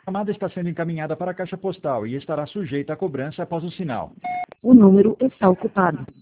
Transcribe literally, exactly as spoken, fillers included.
A chamada está sendo encaminhada para a caixa postal e estará sujeita a cobrança após o sinal. O número está ocupado.